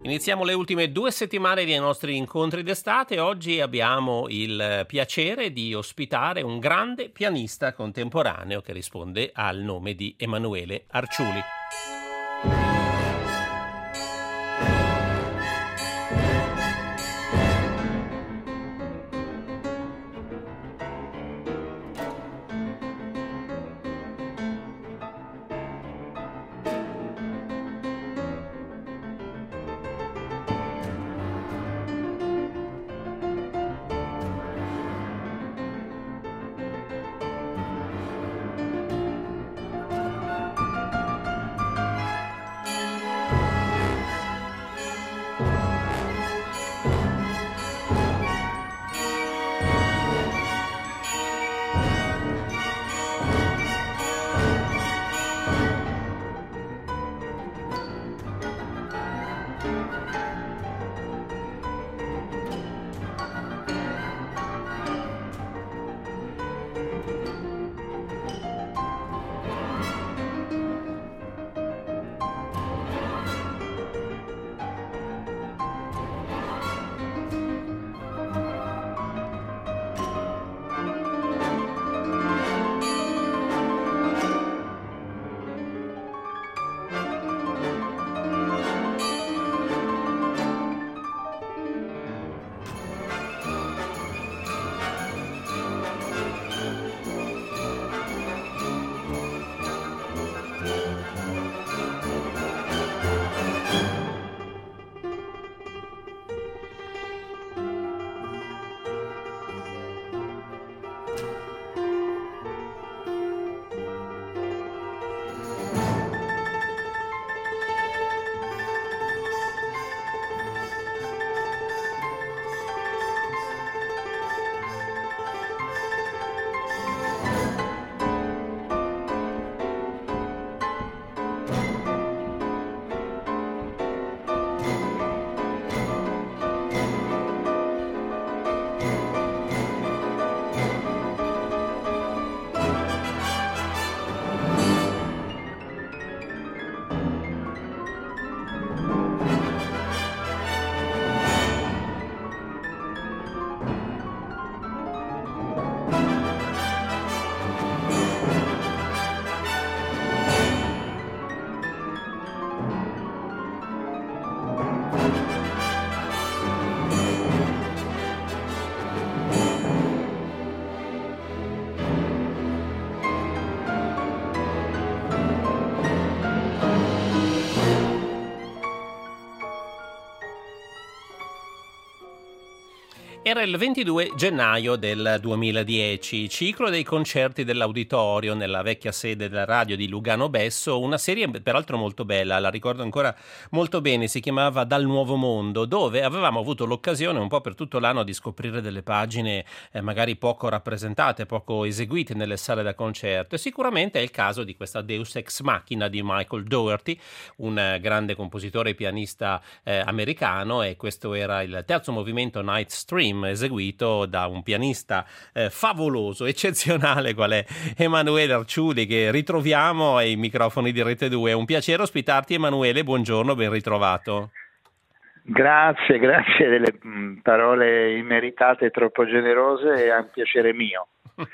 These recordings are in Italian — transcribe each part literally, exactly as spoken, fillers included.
Iniziamo le ultime due settimane dei nostri incontri d'estate. Oggi abbiamo il piacere di ospitare un grande pianista contemporaneo che risponde al nome di Emanuele Arciuli. Era il ventidue gennaio del duemiladieci, ciclo dei concerti dell'Auditorio nella vecchia sede della radio di Lugano Besso, una serie peraltro molto bella, la ricordo ancora molto bene, si chiamava Dal Nuovo Mondo, dove avevamo avuto l'occasione un po' per tutto l'anno di scoprire delle pagine eh, magari poco rappresentate, poco eseguite nelle sale da concerto, e sicuramente è il caso di questa Deus Ex Machina di Michael Dougherty, un eh, grande compositore e pianista eh, americano, e questo era il terzo movimento Night Stream, eseguito da un pianista eh, favoloso, eccezionale qual è Emanuele Arciuli, che ritroviamo ai microfoni di Rete due. È un piacere ospitarti, Emanuele, buongiorno, ben ritrovato. Grazie, grazie delle parole immeritate, troppo generose, è un piacere mio.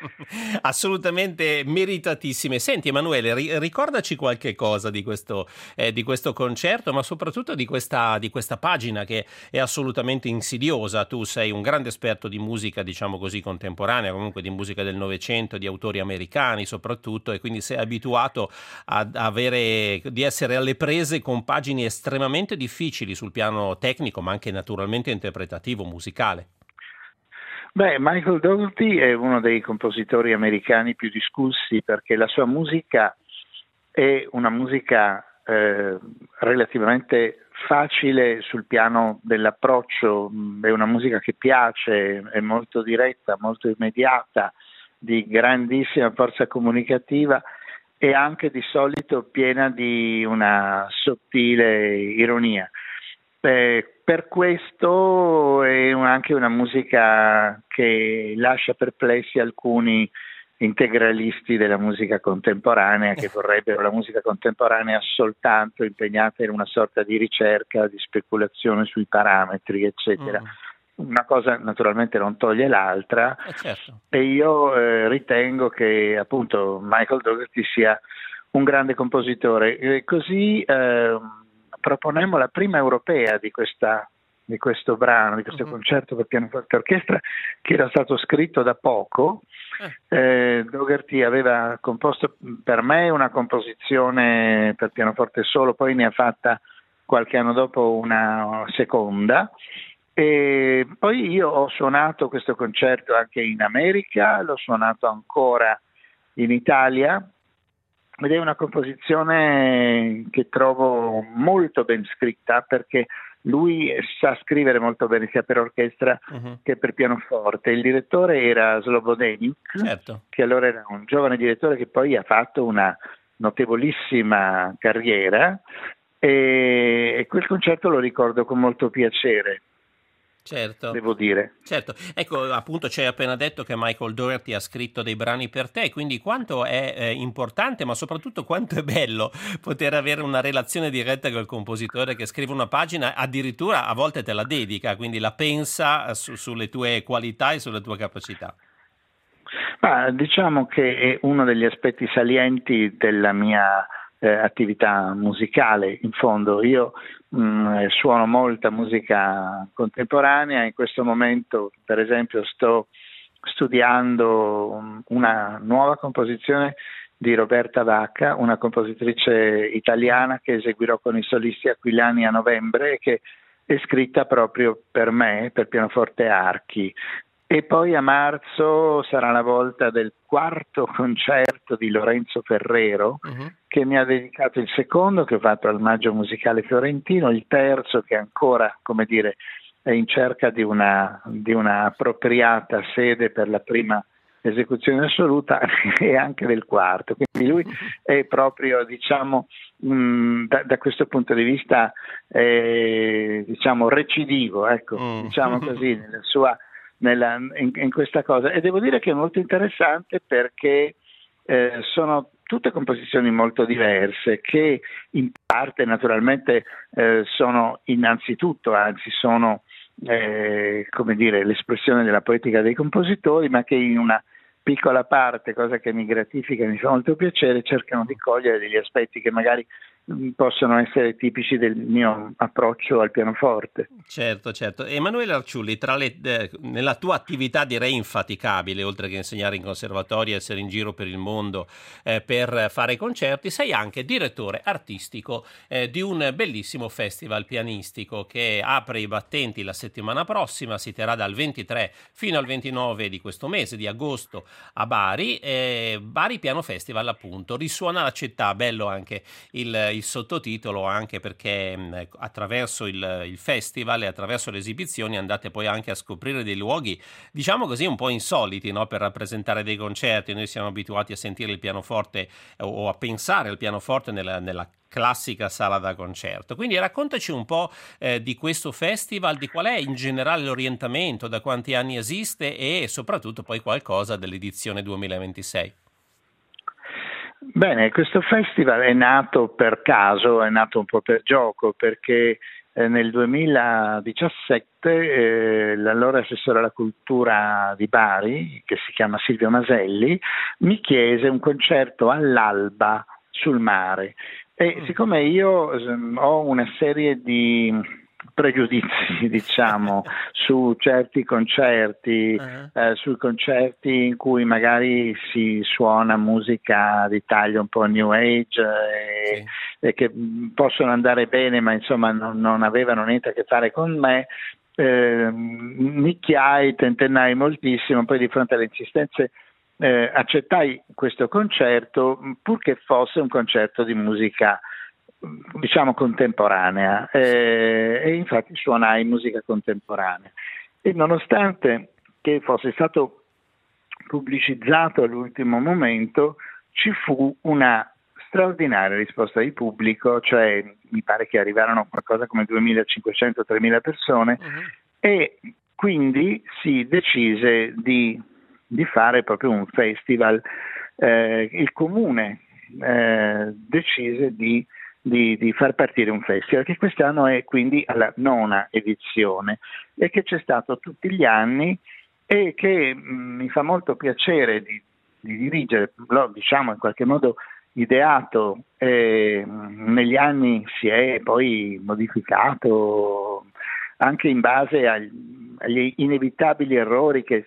Assolutamente meritatissime. Senti Emanuele, ri- ricordaci qualche cosa di questo, eh, di questo concerto, ma soprattutto di questa, di questa pagina che è assolutamente insidiosa. Tu sei un grande esperto di musica, diciamo così, contemporanea, comunque di musica del Novecento, di autori americani soprattutto, e quindi sei abituato a avere, di essere alle prese con pagine estremamente difficili sul piano tecnico, ma anche naturalmente interpretativo, musicale. Beh, Michael Dougherty è uno dei compositori americani più discussi, perché la sua musica è una musica eh, relativamente facile sul piano dell'approccio, è una musica che piace, è molto diretta, molto immediata, di grandissima forza comunicativa e anche di solito piena di una sottile ironia. Eh, per questo è anche una musica che lascia perplessi alcuni integralisti della musica contemporanea, che vorrebbero la musica contemporanea soltanto impegnata in una sorta di ricerca, di speculazione sui parametri, eccetera. Mm. Una cosa naturalmente non toglie l'altra, eh certo. E io eh, ritengo che appunto Michael Dougherty sia un grande compositore. E così eh, proponemmo la prima europea di questa di questo brano, di questo uh-huh. concerto per pianoforte e orchestra, che era stato scritto da poco. Eh, Dougherty aveva composto per me una composizione per pianoforte solo, poi ne ha fatta qualche anno dopo una seconda, e poi io ho suonato questo concerto anche in America, l'ho suonato ancora in Italia, ed è una composizione che trovo molto ben scritta, perché lui sa scrivere molto bene sia per orchestra uh-huh. che per pianoforte. Il direttore era Slobodeniuk, certo. che allora era un giovane direttore che poi ha fatto una notevolissima carriera, e, e quel concerto lo ricordo con molto piacere. Certo, devo dire. Certo, ecco, appunto ci hai appena detto che Michael Dougherty ha scritto dei brani per te, quindi quanto è eh, importante, ma soprattutto quanto è bello poter avere una relazione diretta col compositore che scrive una pagina, addirittura a volte te la dedica, quindi la pensa su, sulle tue qualità e sulle tue capacità. Ma diciamo che è uno degli aspetti salienti della mia eh, attività musicale. In fondo io mh, suono molta musica contemporanea, in questo momento per esempio sto studiando una nuova composizione di Roberta Vacca, una compositrice italiana che eseguirò con i solisti aquilani a novembre e che è scritta proprio per me, per pianoforte e archi. E poi a marzo sarà la volta del quarto concerto di Lorenzo Ferrero, uh-huh. che mi ha dedicato il secondo che ho fatto al Maggio Musicale Fiorentino, il terzo che ancora, come dire, è in cerca di una, di una appropriata sede per la prima esecuzione assoluta, e anche del quarto. Quindi lui è proprio, diciamo, mh, da, da questo punto di vista, eh, diciamo, recidivo, ecco, mm. diciamo così, nella sua... Nella, in, in questa cosa, e devo dire che è molto interessante perché eh, sono tutte composizioni molto diverse che in parte naturalmente eh, sono innanzitutto, anzi sono eh, come dire, l'espressione della poetica dei compositori, ma che in una piccola parte, cosa che mi gratifica e mi fa molto piacere, cercano di cogliere degli aspetti che magari possono essere tipici del mio approccio al pianoforte. Certo, certo. Emanuele Arciulli, tra le, eh, nella tua attività direi infaticabile, oltre che insegnare in conservatorio e essere in giro per il mondo eh, per fare concerti, sei anche direttore artistico eh, di un bellissimo festival pianistico che apre i battenti la settimana prossima, si terrà dal ventitré fino al ventinove di questo mese di agosto a Bari, eh, Bari Piano Festival appunto. Risuona la città, bello anche il il sottotitolo, anche perché mh, attraverso il, il festival e attraverso le esibizioni andate poi anche a scoprire dei luoghi, diciamo così, un po' insoliti, no? Per rappresentare dei concerti. Noi siamo abituati a sentire il pianoforte eh, o a pensare al pianoforte nella, nella classica sala da concerto. Quindi raccontaci un po' eh, di questo festival, di qual è in generale l'orientamento, da quanti anni esiste e soprattutto poi qualcosa dell'edizione duemilaventisei. Bene, questo festival è nato per caso, è nato un po' per gioco, perché eh, nel duemiladiciassette eh, l'allora assessore alla cultura di Bari, che si chiama Silvio Maselli, mi chiese un concerto all'alba sul mare. E mm. siccome io eh, ho una serie di pregiudizi, diciamo, su certi concerti, uh-huh. eh, sui concerti in cui magari si suona musica di taglio un po' new age e, sì. e che possono andare bene, ma insomma non, non avevano niente a che fare con me, eh, nicchiai, tentennai moltissimo, poi di fronte alle insistenze eh, accettai questo concerto, purché fosse un concerto di musica, diciamo, contemporanea, eh, e infatti suonai musica contemporanea. E nonostante che fosse stato pubblicizzato all'ultimo momento, ci fu una straordinaria risposta di pubblico, cioè mi pare che arrivarono qualcosa come duemilacinquecento-tremila persone, uh-huh. e quindi si decise di di fare proprio un festival. Eh, il comune eh, decise di, di, di far partire un festival che quest'anno è quindi alla nona edizione e che c'è stato tutti gli anni e che mh, mi fa molto piacere di, di dirigere, l'ho diciamo in qualche modo ideato, eh, negli anni si è poi modificato anche in base agli, agli inevitabili errori che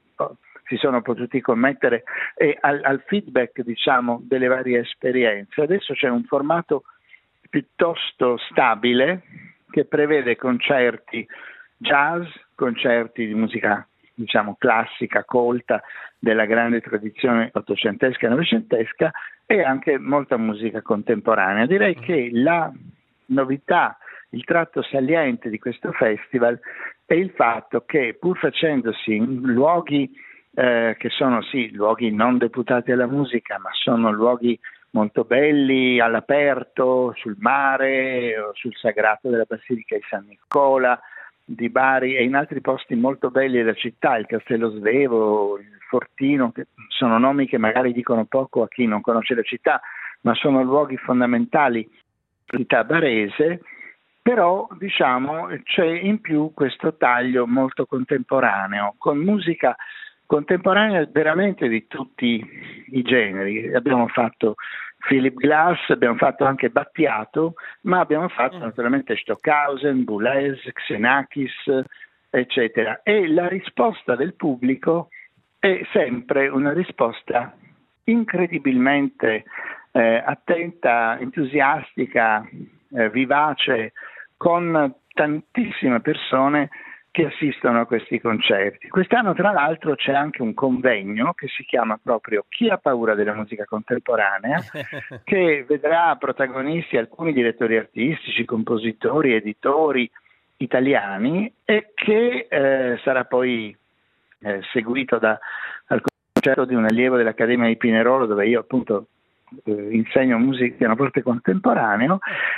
si sono potuti commettere e al, al feedback diciamo delle varie esperienze. Adesso c'è un formato piuttosto stabile che prevede concerti jazz, concerti di musica diciamo classica, colta, della grande tradizione ottocentesca e novecentesca e anche molta musica contemporanea. Direi che la novità, il tratto saliente di questo festival è il fatto che pur facendosi in luoghi eh, che sono sì luoghi non deputati alla musica, ma sono luoghi molto belli, all'aperto, sul mare, o sul sagrato della Basilica di San Nicola, di Bari e in altri posti molto belli della città, il Castello Svevo, il Fortino, che sono nomi che magari dicono poco a chi non conosce la città, ma sono luoghi fondamentali della città barese, però diciamo c'è in più questo taglio molto contemporaneo, con musica contemporanea veramente di tutti i generi. Abbiamo fatto Philip Glass, abbiamo fatto anche Battiato, ma abbiamo fatto mm. naturalmente Stockhausen, Boulez, Xenakis, eccetera. E la risposta del pubblico è sempre una risposta incredibilmente eh, attenta, entusiastica, eh, vivace, con tantissime persone che assistono a questi concerti. Quest'anno tra l'altro c'è anche un convegno che si chiama proprio Chi ha paura della musica contemporanea, che vedrà protagonisti alcuni direttori artistici, compositori, editori italiani e che eh, sarà poi eh, seguito da, dal concerto di un allievo dell'Accademia di Pinerolo, dove io appunto eh, insegno musica pianoforte contemporaneo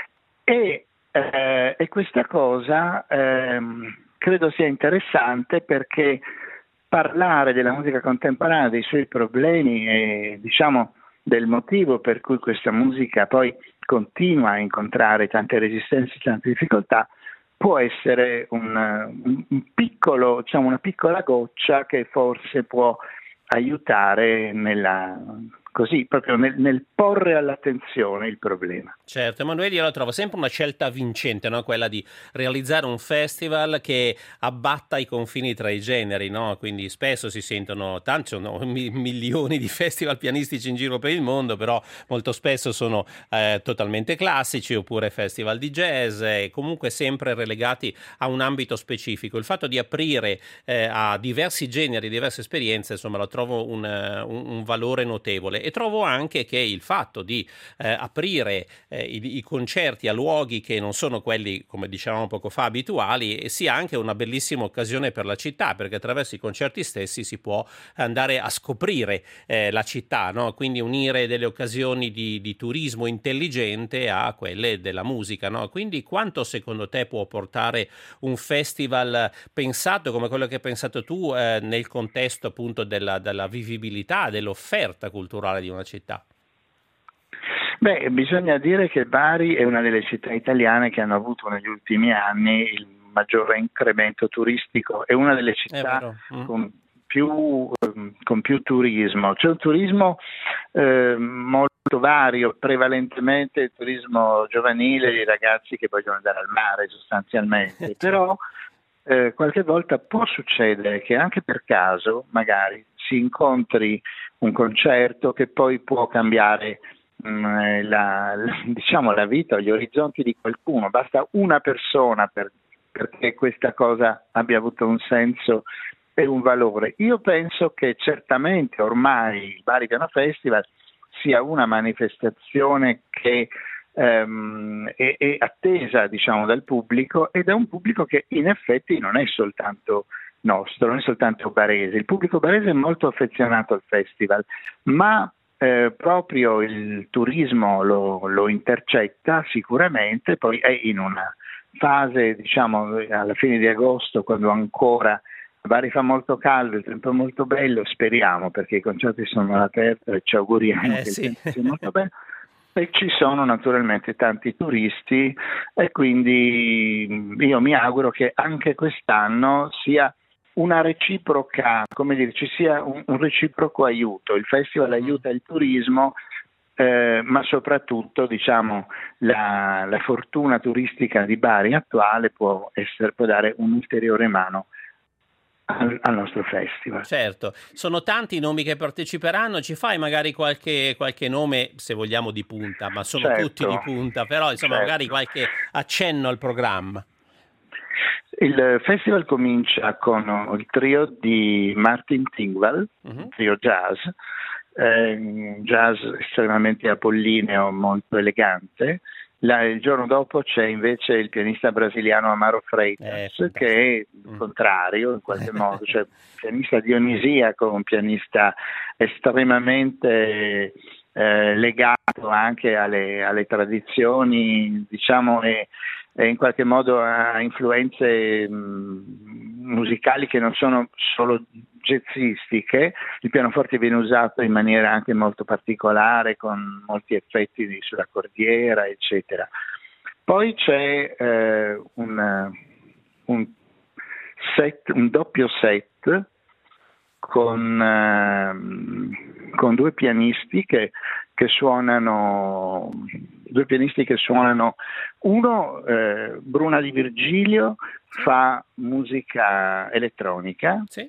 e, eh, e questa cosa ehm, credo sia interessante perché parlare della musica contemporanea, dei suoi problemi e diciamo del motivo per cui questa musica poi continua a incontrare tante resistenze e tante difficoltà può essere un, un piccolo, diciamo una piccola goccia che forse può aiutare nella così proprio nel, nel porre all'attenzione il problema. Certo, Emanuele, io la trovo sempre una scelta vincente, no? Quella di realizzare un festival che abbatta i confini tra i generi, no? Quindi spesso si sentono tanti, sono mi- milioni di festival pianistici in giro per il mondo, però molto spesso sono eh, totalmente classici oppure festival di jazz e comunque sempre relegati a un ambito specifico. Il fatto di aprire eh, a diversi generi, diverse esperienze, insomma, lo trovo un, un, un valore notevole. E trovo anche che il fatto di eh, aprire eh, i, i concerti a luoghi che non sono quelli, come dicevamo poco fa, abituali, sia anche una bellissima occasione per la città, perché attraverso i concerti stessi si può andare a scoprire eh, la città, no? Quindi unire delle occasioni di, di turismo intelligente a quelle della musica, no? Quindi quanto secondo te può portare un festival pensato come quello che hai pensato tu eh, nel contesto appunto della, della vivibilità, dell'offerta culturale di una città? Beh, bisogna dire che Bari è una delle città italiane che hanno avuto negli ultimi anni il maggiore incremento turistico, è una delle città mm. con, più, con più turismo. C'è un turismo eh, molto vario, prevalentemente il turismo giovanile di ragazzi che vogliono andare al mare sostanzialmente, però eh, qualche volta può succedere che anche per caso magari si incontri un concerto che poi può cambiare mh, la, la, diciamo, la vita o gli orizzonti di qualcuno. Basta una persona per, perché questa cosa abbia avuto un senso e un valore. Io penso che certamente ormai il Bari Piano Festival sia una manifestazione che ehm, è, è attesa, diciamo, dal pubblico e da un pubblico che in effetti non è soltanto nostro, non è soltanto barese. Il pubblico barese è molto affezionato al festival, ma eh, proprio il turismo lo, lo intercetta sicuramente, poi è in una fase, diciamo, alla fine di agosto, quando ancora Bari fa molto caldo, il tempo è molto bello, speriamo, perché i concerti sono all'aperto e ci auguriamo Eh che sì. il tempo sia molto bello. E ci sono naturalmente tanti turisti e quindi io mi auguro che anche quest'anno sia una reciproca, come dire, ci sia un, un reciproco aiuto. Il festival Mhm. aiuta il turismo, eh, ma soprattutto, diciamo, la, la fortuna turistica di Bari attuale può essere, può dare un'ulteriore mano al, al nostro festival. Certo, sono tanti i nomi che parteciperanno, ci fai magari qualche, qualche nome, se vogliamo, di punta, ma sono tutti di Certo, punta, però insomma magari certo. qualche accenno al programma. Il festival comincia con il trio di Martin Tingwall, Mhm. un trio jazz, eh, jazz estremamente apollineo, molto elegante. La- il giorno dopo c'è invece il pianista brasiliano Amaro È Freitas, fantastico. che è il Mm. contrario in qualche modo, cioè un pianista dionisiaco, un pianista estremamente eh, legato anche alle, alle tradizioni, diciamo, e, e in qualche modo ha influenze mh, musicali che non sono solo jazzistiche. Il pianoforte viene usato in maniera anche molto particolare, con molti effetti di- sulla cordiera, eccetera. Poi c'è eh, un, un set, un doppio set con, ehm, con due pianisti che, che suonano, due pianisti che suonano, uno, eh, Bruna Di Virgilio, fa musica elettronica, Sì.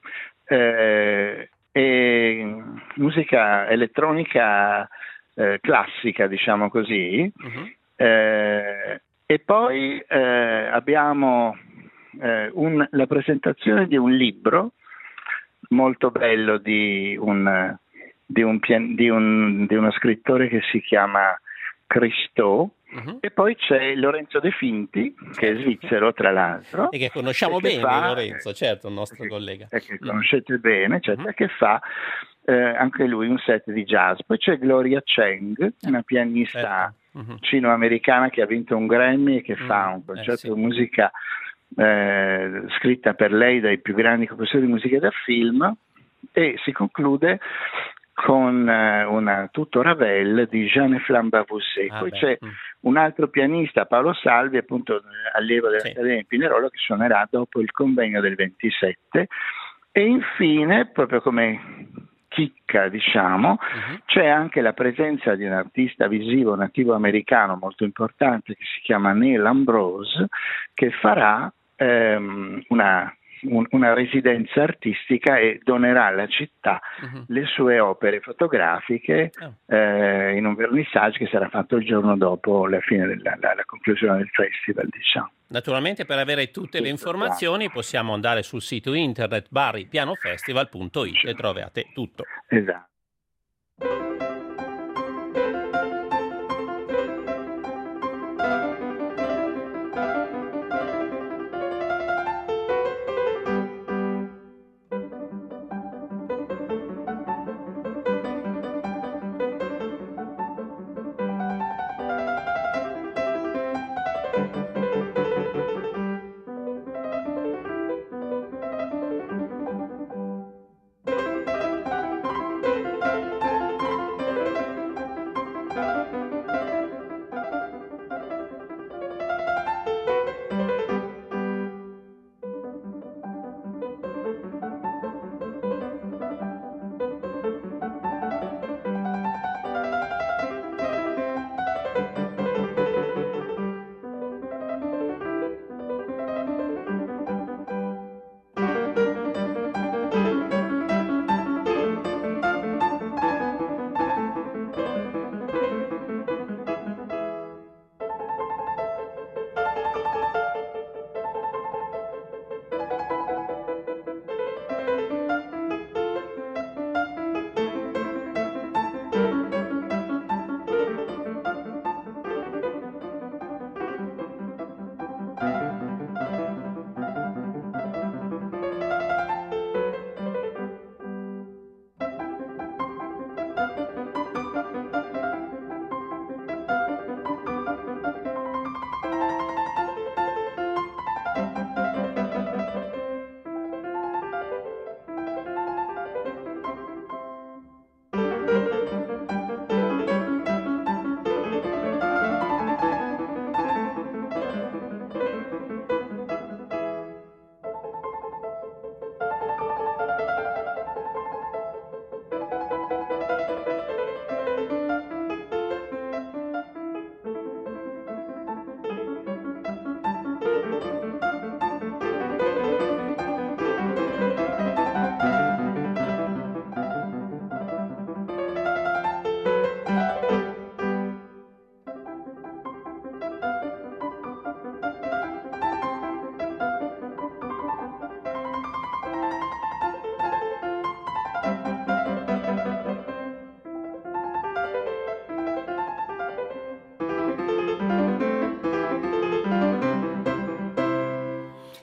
eh, e musica elettronica eh, classica, diciamo così. Mhm. Eh, e poi eh, abbiamo eh, un- la presentazione di un libro molto bello di, un, di, un pian- di, un- di uno scrittore che si chiama Christo, Mhm. e poi c'è Lorenzo De Finti, che è Certo. svizzero tra l'altro, E che e conosciamo che bene, fa, Lorenzo, certo, un eh, nostro che, collega. e che Mm. conoscete bene, certo, Mhm. e che fa eh, anche lui un set di jazz. Poi c'è Gloria Cheng, una pianista Certo. Mhm. cino-americana che ha vinto un Grammy e che Mm. fa un Eh, concerto sì. di musica eh, scritta per lei dai più grandi compositori di musica da film, e si conclude con eh, una tutto Ravel di Jeanne Flambavousset. Ah, Poi beh. c'è Mm. un altro pianista, Paolo Salvi, appunto allievo Sì. dell'Accademia di Pinerolo, che suonerà dopo il convegno del ventisette. E infine, proprio come chicca, diciamo, Mhm. c'è anche la presenza di un artista visivo nativo americano molto importante che si chiama Neil Ambrose, che farà ehm, una, un- una residenza artistica e donerà alla città Mhm. le sue opere fotografiche Ah. eh, in un vernissage che sarà fatto il giorno dopo la fine della la, la conclusione del festival, diciamo. Naturalmente, per avere tutte le Tutto informazioni possiamo andare sul sito internet baripianofestival punto it e trovate tutto. Esatto.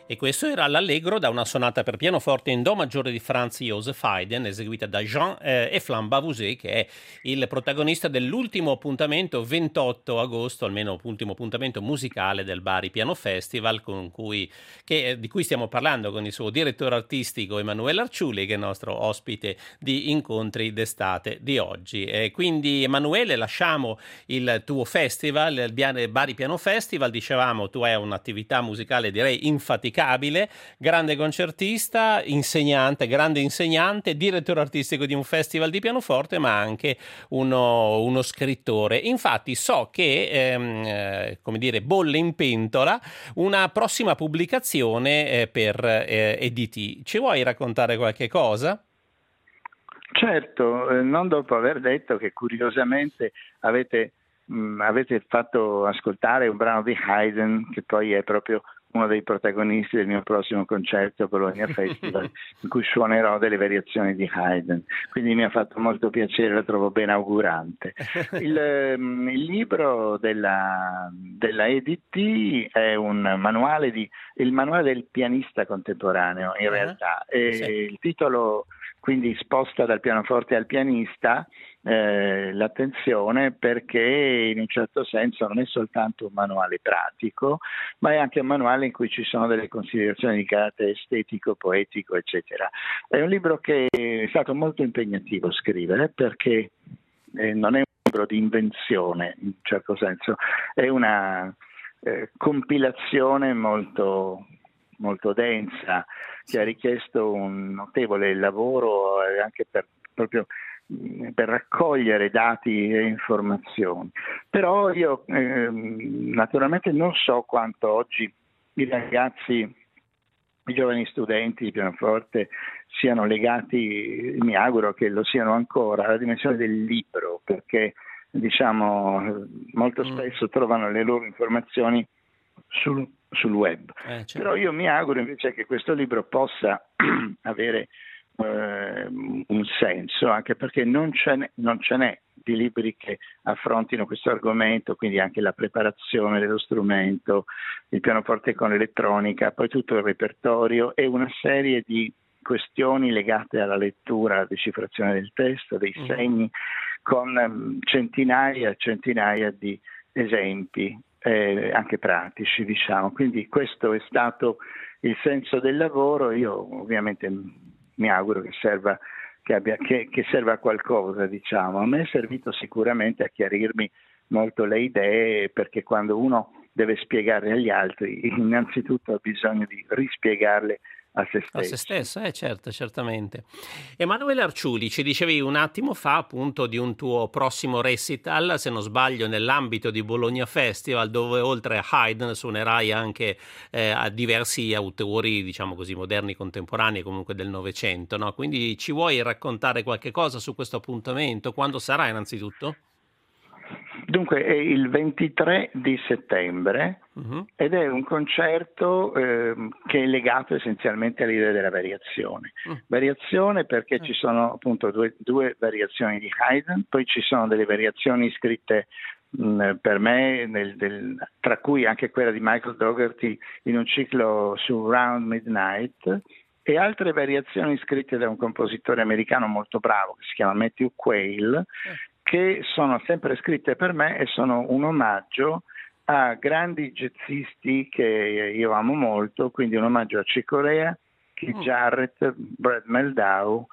E questo era l'allegro da una sonata per pianoforte in do maggiore di Franz Joseph Haydn, eseguita da Jean eh, Eflain Bavouzet, che è il protagonista dell'ultimo appuntamento, ventotto agosto, almeno ultimo appuntamento musicale del Bari Piano Festival, con cui, che, di cui stiamo parlando con il suo direttore artistico Emanuele Arciuli, che è il nostro ospite di Incontri d'estate di oggi. E quindi, Emanuele, lasciamo il tuo festival, il Bari Piano Festival. Dicevamo, tu hai un'attività musicale direi infaticabile, grande concertista, insegnante, grande insegnante, direttore artistico di un festival di pianoforte, ma anche uno, uno scrittore. Infatti so che, ehm, eh, come dire, bolle in pentola una prossima pubblicazione eh, per eh, E D T. Ci vuoi raccontare qualche cosa? Certo, eh, non dopo aver detto che curiosamente avete, mh, avete fatto ascoltare un brano di Haydn, che poi è proprio uno dei protagonisti del mio prossimo concerto Bologna Festival, in cui suonerò delle variazioni di Haydn. Quindi mi ha fatto molto piacere, lo trovo ben augurante. Il, um, il libro della, della E D T è un manuale di, il manuale del pianista contemporaneo, in uh-huh. realtà. E sì. Il titolo quindi sposta dal pianoforte al pianista eh, l'attenzione, perché in un certo senso non è soltanto un manuale pratico, ma è anche un manuale in cui ci sono delle considerazioni di carattere estetico, poetico, eccetera. È un libro che è stato molto impegnativo scrivere, perché eh, non è un libro di invenzione, in un certo senso, è una eh, compilazione molto molto densa, che ha richiesto un notevole lavoro anche per, proprio per raccogliere dati e informazioni. Però io eh, naturalmente non so quanto oggi i ragazzi, i giovani studenti di pianoforte siano legati, mi auguro che lo siano ancora, alla dimensione del libro, perché diciamo molto spesso trovano le loro informazioni sul, sul web. Eh, certo. Però io mi auguro invece che questo libro possa avere eh, un senso, anche perché non ce n'è, non ce n'è di libri che affrontino questo argomento, quindi anche la preparazione dello strumento, il pianoforte con l'elettronica, poi tutto il repertorio e una serie di questioni legate alla lettura, alla decifrazione del testo, dei mm. segni, con um, centinaia e centinaia di esempi. Eh, anche pratici, diciamo. Quindi questo è stato il senso del lavoro. Io ovviamente mi auguro che serva, che abbia, che, che serva a qualcosa, diciamo. A me è servito sicuramente a chiarirmi molto le idee, perché quando uno deve spiegarle agli altri, innanzitutto ha bisogno di rispiegarle a se stesso. A se stesso, eh, certo, certamente. Emanuele Arciuli, ci dicevi un attimo fa appunto di un tuo prossimo recital, se non sbaglio nell'ambito di Bologna Festival, dove oltre a Haydn suonerai anche eh, a diversi autori, diciamo così, moderni, contemporanei, comunque del Novecento, no? Quindi ci vuoi raccontare qualche cosa su questo appuntamento? Quando sarà innanzitutto? Dunque è il ventitré di settembre uh-huh. ed è un concerto eh, che è legato essenzialmente all'idea della variazione. Uh. Variazione perché uh. ci sono appunto due, due variazioni di Haydn, poi ci sono delle variazioni scritte mh, per me, nel, del, tra cui anche quella di Michael Dougherty in un ciclo su Round Midnight, e altre variazioni scritte da un compositore americano molto bravo che si chiama Matthew Quayle, uh. che sono sempre scritte per me e sono un omaggio a grandi jazzisti che io amo molto, quindi un omaggio a Chick Corea, Keith mm. Jarrett, Brad Meldau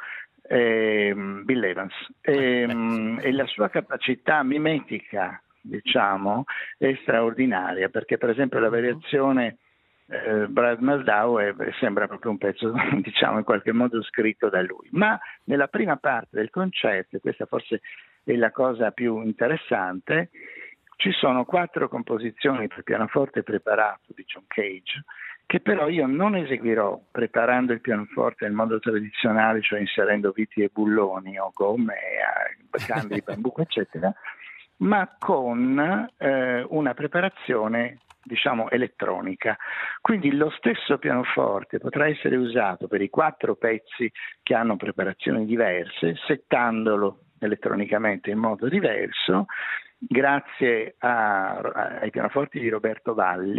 e Bill Evans. E, mm, e la sua capacità mimetica, diciamo, è straordinaria, perché per esempio la variazione eh, Brad Meldau è, sembra proprio un pezzo, diciamo, in qualche modo scritto da lui. Ma nella prima parte del concerto, e questa forse è la cosa più interessante, ci sono quattro composizioni per pianoforte preparato di John Cage, che però io non eseguirò preparando il pianoforte nel modo tradizionale, cioè inserendo viti e bulloni o gomme, canne di bambuco, eccetera, ma con eh, una preparazione, diciamo, elettronica. Quindi lo stesso pianoforte potrà essere usato per i quattro pezzi che hanno preparazioni diverse, settandolo elettronicamente in modo diverso, grazie a, ai pianoforti di Roberto Valli,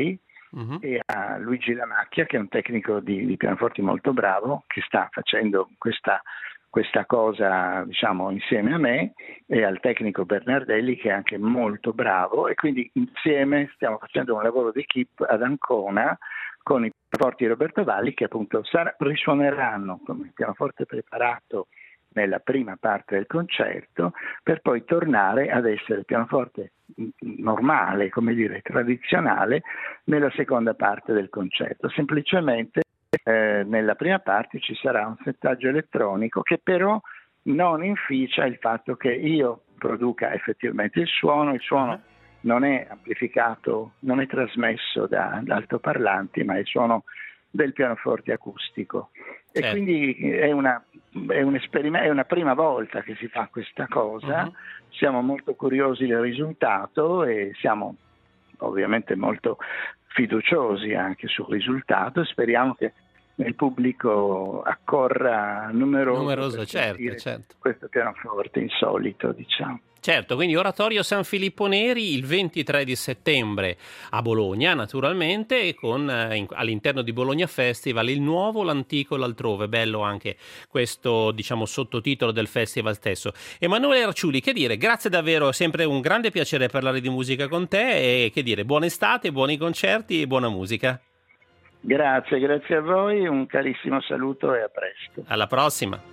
Mhm. e a Luigi Lamacchia, che è un tecnico di, di pianoforti molto bravo, che sta facendo questa, questa cosa, diciamo, insieme a me, e al tecnico Bernardelli, che è anche molto bravo, e quindi insieme stiamo facendo un lavoro di equipe ad Ancona con i pianoforti di Roberto Valli, che appunto sar- risuoneranno come pianoforte preparato nella prima parte del concerto, per poi tornare ad essere pianoforte normale, come dire, tradizionale, nella seconda parte del concerto. Semplicemente eh, nella prima parte ci sarà un settaggio elettronico che però non inficia il fatto che io produca effettivamente il suono, il suono Uh-huh. non è amplificato, non è trasmesso da, da altoparlanti, ma è il suono del pianoforte acustico. E Certo. quindi è una, è un esperimento, è una prima volta che si fa questa cosa. Uh-huh. Siamo molto curiosi del risultato e siamo ovviamente molto fiduciosi anche sul risultato. Speriamo che il pubblico accorra numeroso, Numeroso, per certo, sentire certo. questo pianoforte insolito, diciamo. Certo, quindi Oratorio San Filippo Neri il ventitré di settembre a Bologna, naturalmente, e con eh, in- all'interno di Bologna Festival il nuovo, l'antico, l'altrove. Bello anche questo, diciamo, sottotitolo del festival stesso. Emanuele Arciuli, che dire, grazie davvero, è sempre un grande piacere parlare di musica con te e che dire, buona estate, buoni concerti e buona musica. Grazie, grazie a voi, un carissimo saluto e a presto. Alla prossima.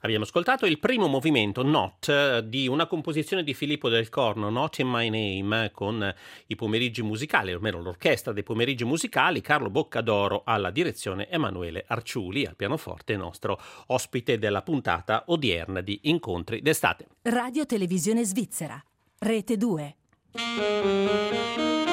Abbiamo ascoltato il primo movimento, Not, di una composizione di Filippo del Corno, Not in My Name, con i pomeriggi musicali, o almeno l'orchestra dei pomeriggi musicali, Carlo Boccadoro alla direzione, Emanuele Arciuli al pianoforte, nostro ospite della puntata odierna di Incontri d'estate. Radio Televisione Svizzera, Rete due.